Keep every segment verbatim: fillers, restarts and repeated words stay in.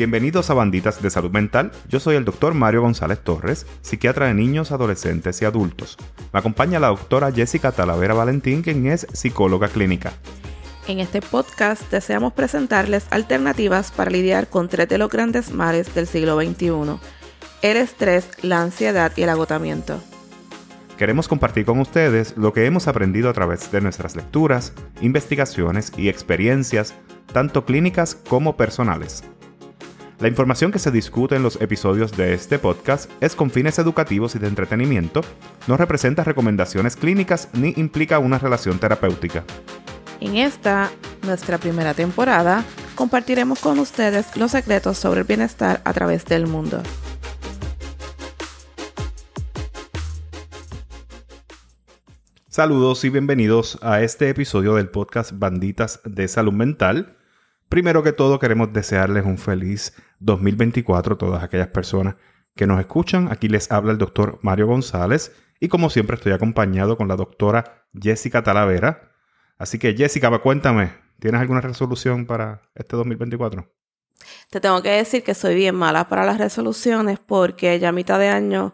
Bienvenidos a Banditas de Salud Mental. Yo soy el doctor Mario González Torres, psiquiatra de niños, adolescentes y adultos. Me acompaña la doctora Jessica Talavera Valentín, quien es psicóloga clínica. En este podcast deseamos presentarles alternativas para lidiar con tres de los grandes males del siglo veintiuno: el estrés, la ansiedad y el agotamiento. Queremos compartir con ustedes lo que hemos aprendido a través de nuestras lecturas, investigaciones y experiencias, tanto clínicas como personales. La información que se discute en los episodios de este podcast es con fines educativos y de entretenimiento, no representa recomendaciones clínicas ni implica una relación terapéutica. En esta, nuestra primera temporada, compartiremos con ustedes los secretos sobre el bienestar a través del mundo. Saludos y bienvenidos a este episodio del podcast Banditas de Salud Mental. Primero que todo, queremos desearles un feliz dos mil veinticuatro a todas aquellas personas que nos escuchan. Aquí les habla el doctor Mario González y como siempre estoy acompañado con la doctora Jessica Talavera. Así que Jessica, cuéntame, ¿tienes alguna resolución para este dos mil veinticuatro? Te tengo que decir que soy bien mala para las resoluciones porque ya a mitad de año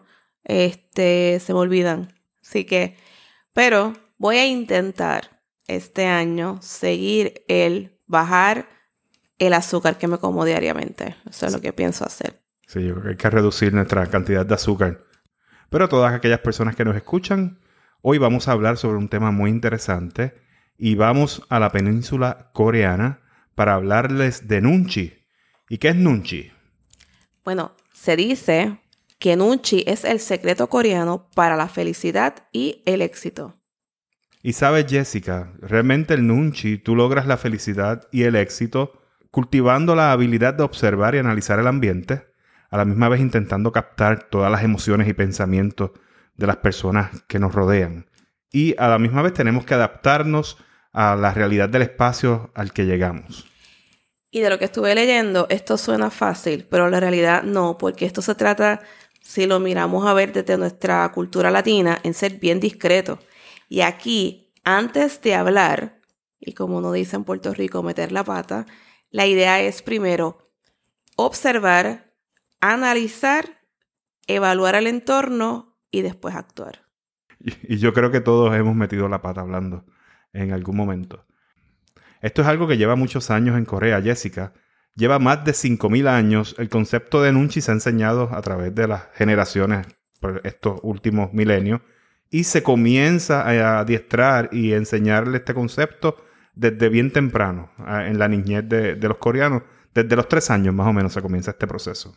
este, se me olvidan. Así que, pero voy a intentar este año seguir el bajar el azúcar que me como diariamente. Eso es lo que pienso hacer. Sí, yo creo que hay que reducir nuestra cantidad de azúcar. Pero todas aquellas personas que nos escuchan, hoy vamos a hablar sobre un tema muy interesante y vamos a la península coreana para hablarles de Nunchi. ¿Y qué es Nunchi? Bueno, se dice que Nunchi es el secreto coreano para la felicidad y el éxito. Y sabes, Jessica, realmente el Nunchi, tú logras la felicidad y el éxito cultivando la habilidad de observar y analizar el ambiente, a la misma vez intentando captar todas las emociones y pensamientos de las personas que nos rodean. Y a la misma vez tenemos que adaptarnos a la realidad del espacio al que llegamos. Y de lo que estuve leyendo, esto suena fácil, pero la realidad no, porque esto se trata, si lo miramos a ver desde nuestra cultura latina, en ser bien discreto. Y aquí, antes de hablar, y como uno dice en Puerto Rico, meter la pata, la idea es primero observar, analizar, evaluar el entorno y después actuar. Y, y yo creo que todos hemos metido la pata hablando en algún momento. Esto es algo que lleva muchos años en Corea, Jessica. Lleva más de cinco mil años. El concepto de Nunchi se ha enseñado a través de las generaciones por estos últimos milenios y se comienza a adiestrar y enseñarle este concepto desde bien temprano, en la niñez de, de los coreanos. Desde los tres años más o menos se comienza este proceso.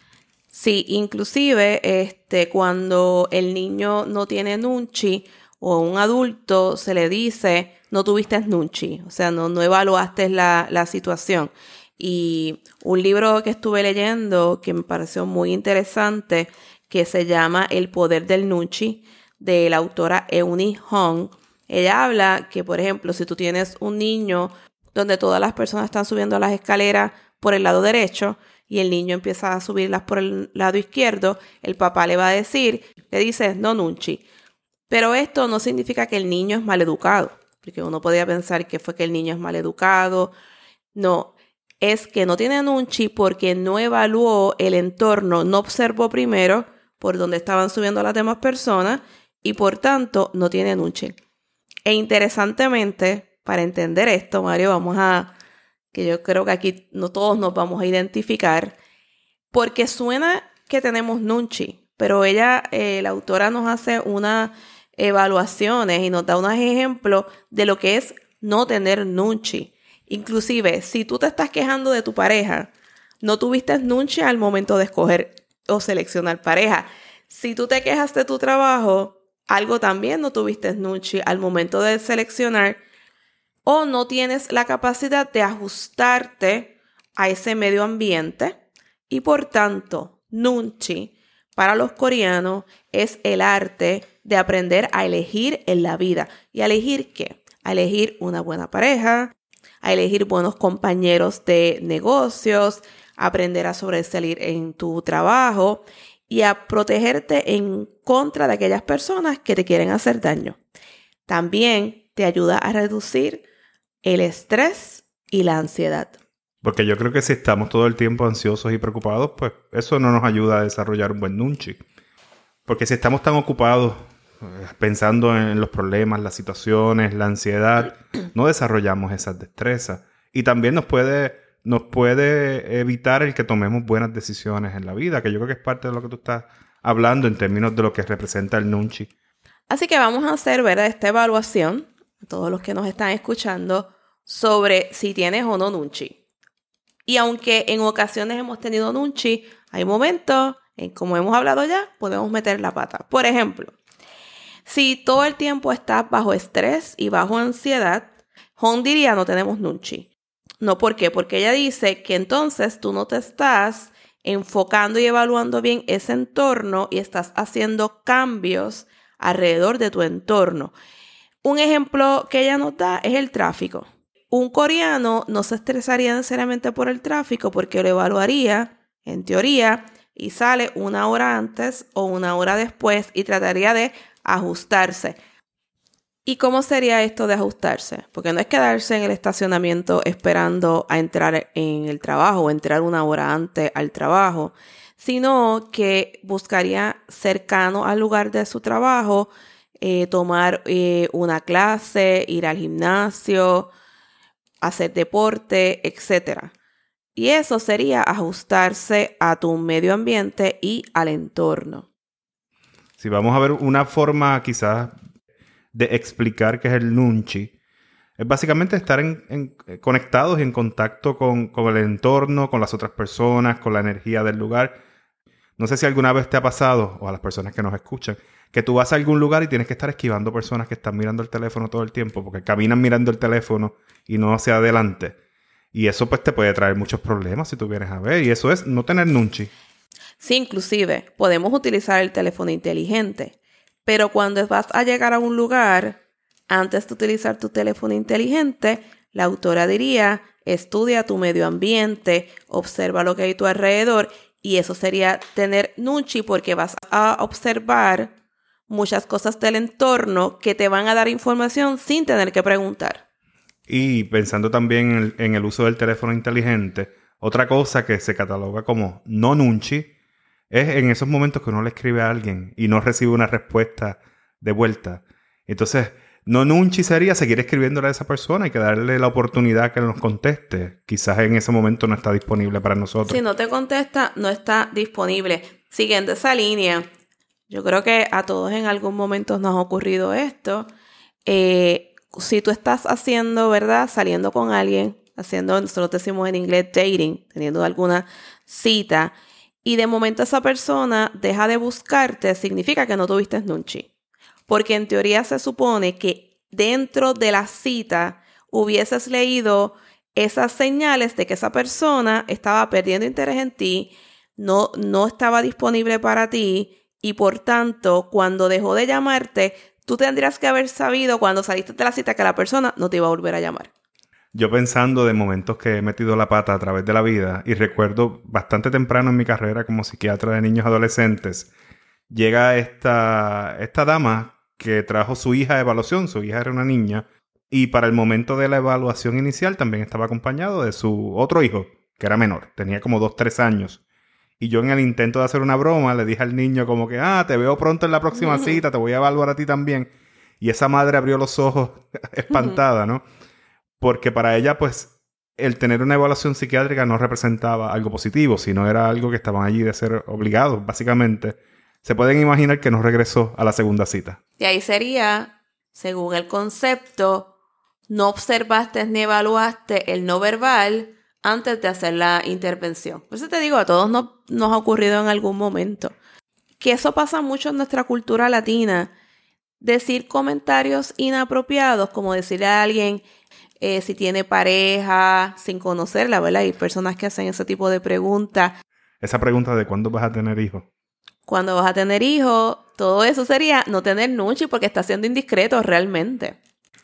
Sí, inclusive este, cuando el niño no tiene Nunchi o un adulto se le dice, no tuviste Nunchi, o sea, no, no evaluaste la, la situación. Y un libro que estuve leyendo que me pareció muy interesante, que se llama El poder del Nunchi, de la autora Eunhee Hong. Ella habla que, por ejemplo, si tú tienes un niño donde todas las personas están subiendo las escaleras por el lado derecho y el niño empieza a subirlas por el lado izquierdo, el papá le va a decir, le dice, no Nunchi. Pero esto no significa que el niño es maleducado, porque uno podría pensar que fue que el niño es maleducado. No, es que no tiene Nunchi porque no evaluó el entorno, no observó primero por dónde estaban subiendo las demás personas y por tanto no tiene Nunchi. E interesantemente, para entender esto, Mario, vamos a, que yo creo que aquí no todos nos vamos a identificar, porque suena que tenemos Nunchi, pero ella, eh, la autora nos hace unas evaluaciones y nos da unos ejemplos de lo que es no tener Nunchi. Inclusive, si tú te estás quejando de tu pareja, no tuviste Nunchi al momento de escoger o seleccionar pareja. Si tú te quejas de tu trabajo, algo también no tuviste Nunchi al momento de seleccionar o no tienes la capacidad de ajustarte a ese medio ambiente y por tanto Nunchi para los coreanos es el arte de aprender a elegir en la vida. ¿Y a elegir qué? A elegir una buena pareja, a elegir buenos compañeros de negocios, aprender a sobresalir en tu trabajo y a protegerte en contra de aquellas personas que te quieren hacer daño. También te ayuda a reducir el estrés y la ansiedad. Porque yo creo que si estamos todo el tiempo ansiosos y preocupados, pues eso no nos ayuda a desarrollar un buen nunchi. Porque si estamos tan ocupados eh, pensando en los problemas, las situaciones, la ansiedad, no desarrollamos esas destrezas. Y también nos puede, nos puede evitar el que tomemos buenas decisiones en la vida, que yo creo que es parte de lo que tú estás hablando en términos de lo que representa el nunchi. Así que vamos a hacer, ¿verdad?, esta evaluación, a todos los que nos están escuchando, sobre si tienes o no nunchi. Y aunque en ocasiones hemos tenido nunchi, hay momentos en, como hemos hablado ya, podemos meter la pata. Por ejemplo, si todo el tiempo estás bajo estrés y bajo ansiedad, Hon diría no tenemos nunchi. No, ¿por qué? Porque ella dice que entonces tú no te estás enfocando y evaluando bien ese entorno y estás haciendo cambios alrededor de tu entorno. Un ejemplo que ella nos da es el tráfico. Un coreano no se estresaría necesariamente por el tráfico porque lo evaluaría, en teoría, y sale una hora antes o una hora después y trataría de ajustarse. ¿Y cómo sería esto de ajustarse? Porque no es quedarse en el estacionamiento esperando a entrar en el trabajo o entrar una hora antes al trabajo, sino que buscaría cercano al lugar de su trabajo, eh, tomar eh, una clase, ir al gimnasio, hacer deporte, etcétera. Y eso sería ajustarse a tu medio ambiente y al entorno. Si vamos a ver una forma quizás de explicar qué es el nunchi, es básicamente estar en, en, conectados y en contacto con, con el entorno, con las otras personas, con la energía del lugar. No sé si alguna vez te ha pasado, o a las personas que nos escuchan, que tú vas a algún lugar y tienes que estar esquivando personas que están mirando el teléfono todo el tiempo, porque caminan mirando el teléfono y no hacia adelante. Y eso pues te puede traer muchos problemas si tú vienes a ver. Y eso es no tener nunchi. Sí, inclusive podemos utilizar el teléfono inteligente. Pero cuando vas a llegar a un lugar, antes de utilizar tu teléfono inteligente, la autora diría, estudia tu medio ambiente, observa lo que hay a tu alrededor. Y eso sería tener nunchi porque vas a observar muchas cosas del entorno que te van a dar información sin tener que preguntar. Y pensando también en el, en el uso del teléfono inteligente, otra cosa que se cataloga como no nunchi es en esos momentos que uno le escribe a alguien y no recibe una respuesta de vuelta. Entonces, no nunchi sería seguir escribiéndole a esa persona y que darle la oportunidad que nos conteste. Quizás en ese momento no está disponible para nosotros. Si no te contesta, no está disponible. Siguiendo esa línea, yo creo que a todos en algún momento nos ha ocurrido esto. Eh, si tú estás haciendo, ¿verdad? Saliendo con alguien, haciendo, nosotros decimos en inglés dating, teniendo alguna cita, y de momento esa persona deja de buscarte, significa que no tuviste nunchi. Porque en teoría se supone que dentro de la cita hubieses leído esas señales de que esa persona estaba perdiendo interés en ti, no, no estaba disponible para ti y por tanto cuando dejó de llamarte, tú tendrías que haber sabido cuando saliste de la cita que la persona no te iba a volver a llamar. Yo pensando de momentos que he metido la pata a través de la vida y recuerdo bastante temprano en mi carrera como psiquiatra de niños adolescentes, llega esta, esta dama que trajo su hija a evaluación. Su hija era una niña y para el momento de la evaluación inicial también estaba acompañado de su otro hijo, que era menor, tenía como dos, tres años. Y yo en el intento de hacer una broma le dije al niño como que, ah, te veo pronto en la próxima uh-huh. cita, te voy a evaluar a ti también. Y esa madre abrió los ojos espantada, ¿no? Porque para ella, pues, el tener una evaluación psiquiátrica no representaba algo positivo, sino era algo que estaban allí de ser obligados, básicamente. Se pueden imaginar que no regresó a la segunda cita. Y ahí sería, según el concepto, no observaste ni evaluaste el no verbal antes de hacer la intervención. Por eso te digo, a todos nos, nos ha ocurrido en algún momento. Que eso pasa mucho en nuestra cultura latina. Decir comentarios inapropiados, como decirle a alguien eh, si tiene pareja, sin conocerla, ¿verdad? Hay personas que hacen ese tipo de preguntas. Esa pregunta de ¿cuándo vas a tener hijos? Cuando vas a tener hijos, todo eso sería no tener nunchi porque está siendo indiscreto realmente.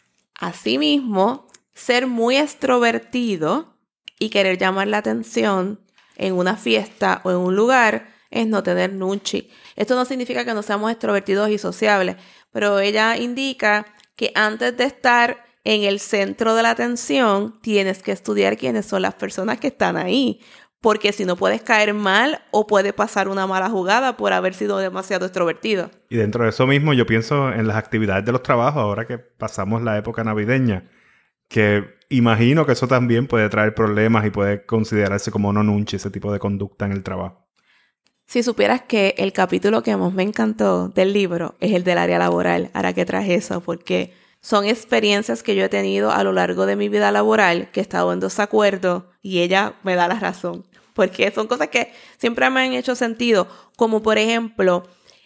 Asimismo, ser muy extrovertido y querer llamar la atención en una fiesta o en un lugar es no tener nunchi. Esto no significa que no seamos extrovertidos y sociables, pero ella indica que antes de estar en el centro de la atención, tienes que estudiar quiénes son las personas que están ahí. Porque si no puedes caer mal o puede pasar una mala jugada por haber sido demasiado extrovertido. Y dentro de eso mismo yo pienso en las actividades de los trabajos ahora que pasamos la época navideña, que imagino que eso también puede traer problemas y puede considerarse como no nunchi, ese tipo de conducta en el trabajo. Si supieras que el capítulo que más me encantó del libro es el del área laboral, ahora que traje eso, porque son experiencias que yo he tenido a lo largo de mi vida laboral que he estado en desacuerdo y ella me da la razón. Porque son cosas que siempre me han hecho sentido, como por ejemplo,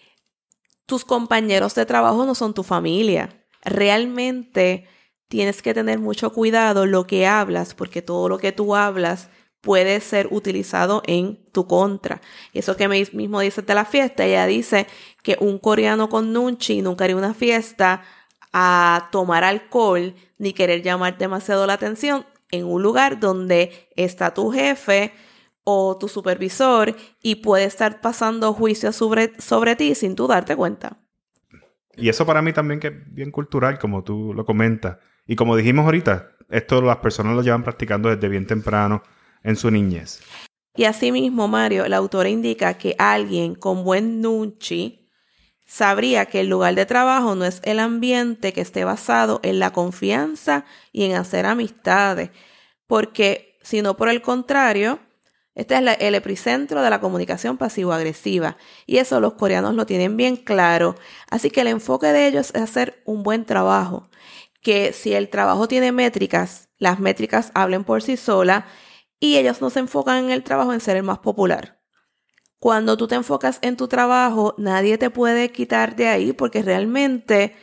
tus compañeros de trabajo no son tu familia. Realmente tienes que tener mucho cuidado lo que hablas, porque todo lo que tú hablas puede ser utilizado en tu contra. Eso que me mismo dice de la fiesta, ella dice que un coreano con nunchi nunca haría una fiesta a tomar alcohol ni querer llamar demasiado la atención en un lugar donde está tu jefe o tu supervisor y puede estar pasando juicios sobre, sobre ti sin tú darte cuenta. Y eso para mí también que es bien cultural, como tú lo comentas. Y como dijimos ahorita, esto las personas lo llevan practicando desde bien temprano en su niñez. Y asimismo, Mario, la autora indica que alguien con buen nunchi sabría que el lugar de trabajo no es el ambiente que esté basado en la confianza y en hacer amistades, porque, sino por el contrario, este es la, el epicentro de la comunicación pasivo-agresiva y eso los coreanos lo tienen bien claro. Así que el enfoque de ellos es hacer un buen trabajo, que si el trabajo tiene métricas, las métricas hablen por sí solas y ellos no se enfocan en el trabajo en ser el más popular. Cuando tú te enfocas en tu trabajo, nadie te puede quitar de ahí porque realmente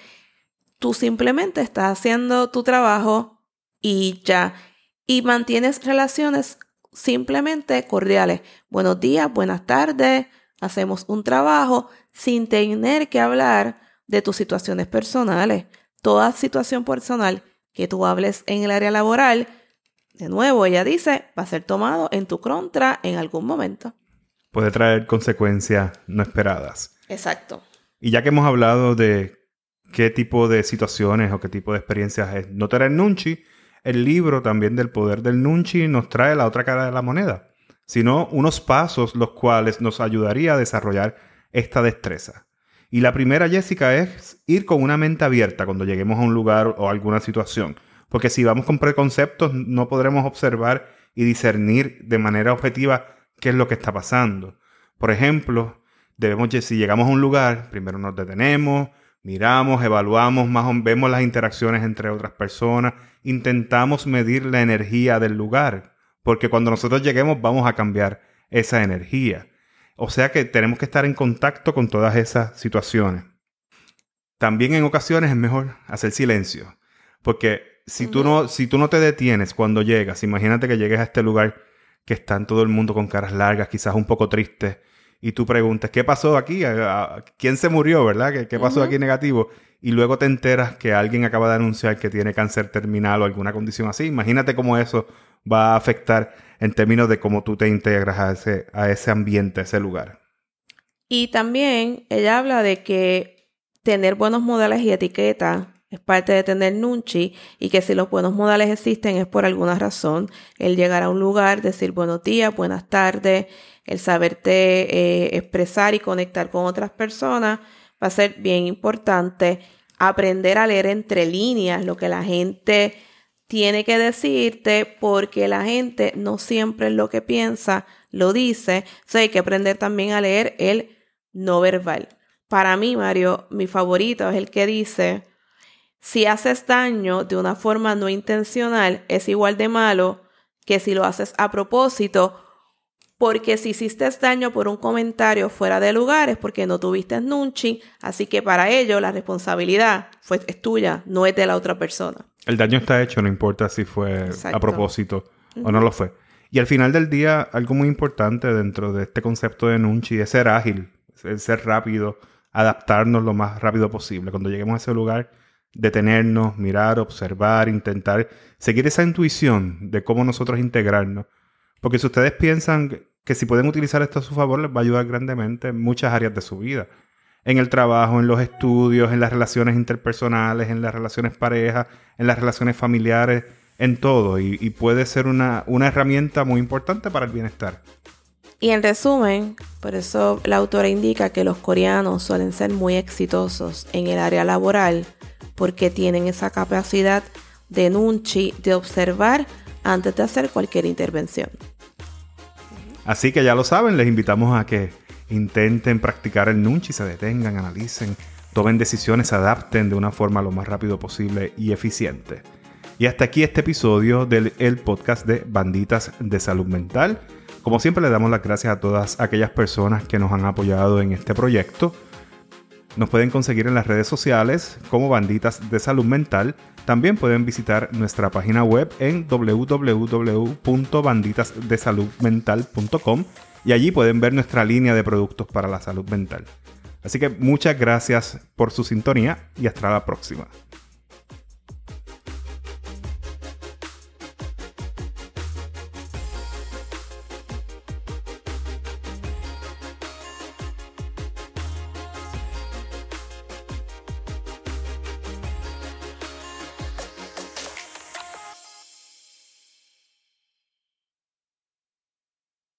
tú simplemente estás haciendo tu trabajo y ya. Y mantienes relaciones simplemente cordiales. Buenos días, buenas tardes, hacemos un trabajo sin tener que hablar de tus situaciones personales. Toda situación personal que tú hables en el área laboral, de nuevo ella dice, va a ser tomado en tu contra en algún momento. Puede traer consecuencias no esperadas. Exacto. Y ya que hemos hablado de qué tipo de situaciones o qué tipo de experiencias es no tener nunchi, el libro también del poder del nunchi nos trae la otra cara de la moneda, sino unos pasos los cuales nos ayudaría a desarrollar esta destreza. Y la primera, Jessica, es ir con una mente abierta cuando lleguemos a un lugar o a alguna situación. Porque si vamos con preconceptos, no podremos observar y discernir de manera objetiva qué es lo que está pasando. Por ejemplo, debemos, si llegamos a un lugar, primero nos detenemos, miramos, evaluamos, más o menos, vemos las interacciones entre otras personas, intentamos medir la energía del lugar, porque cuando nosotros lleguemos vamos a cambiar esa energía. O sea que tenemos que estar en contacto con todas esas situaciones. También en ocasiones es mejor hacer silencio, porque si tú no, si tú no te detienes cuando llegas, imagínate que llegues a este lugar que están todo el mundo con caras largas, quizás un poco tristes, y tú preguntas, ¿qué pasó aquí? ¿Quién se murió, verdad? ¿Qué, qué pasó uh-huh. aquí negativo? Y luego te enteras que alguien acaba de anunciar que tiene cáncer terminal o alguna condición así. Imagínate cómo eso va a afectar en términos de cómo tú te integras a ese, a ese ambiente, a ese lugar. Y también ella habla de que tener buenos modales y etiquetas es parte de tener nunchi y que si los buenos modales existen es por alguna razón. El llegar a un lugar, decir buenos días, buenas tardes, el saberte eh, expresar y conectar con otras personas va a ser bien importante. Aprender a leer entre líneas lo que la gente tiene que decirte porque la gente no siempre lo que piensa lo dice. O sea, hay que aprender también a leer el no verbal. Para mí, Mario, mi favorito es el que dice: si haces daño de una forma no intencional, es igual de malo que si lo haces a propósito, porque si hiciste daño por un comentario fuera de lugar es porque no tuviste nunchi, así que para ello la responsabilidad fue, es tuya, no es de la otra persona. El daño está hecho, no importa si fue Exacto. a propósito uh-huh. o no lo fue. Y al final del día, algo muy importante dentro de este concepto de nunchi es ser ágil, es ser rápido, adaptarnos lo más rápido posible. Cuando lleguemos a ese lugar, detenernos, mirar, observar, intentar seguir esa intuición de cómo nosotros integrarnos. Porque si ustedes piensan que si pueden utilizar esto a su favor, les va a ayudar grandemente en muchas áreas de su vida. en el trabajo, en los estudios, en las relaciones interpersonales, en las relaciones parejas, en las relaciones familiares, en todo. Y, y puede ser una, una herramienta muy importante para el bienestar. Y en resumen, por eso la autora indica que los coreanos suelen ser muy exitosos en el área laboral porque tienen esa capacidad de nunchi, de observar antes de hacer cualquier intervención. Así que ya lo saben, les invitamos a que intenten practicar el nunchi, se detengan, analicen, tomen decisiones, se adapten de una forma lo más rápido posible y eficiente. Y hasta aquí este episodio del el podcast de Banditas de Salud Mental. Como siempre, le damos las gracias a todas aquellas personas que nos han apoyado en este proyecto. Nos pueden conseguir en las redes sociales como Banditas de Salud Mental. También pueden visitar nuestra página web en w w w punto banditas de salud mental punto com y allí pueden ver nuestra línea de productos para la salud mental. Así que muchas gracias por su sintonía y hasta la próxima.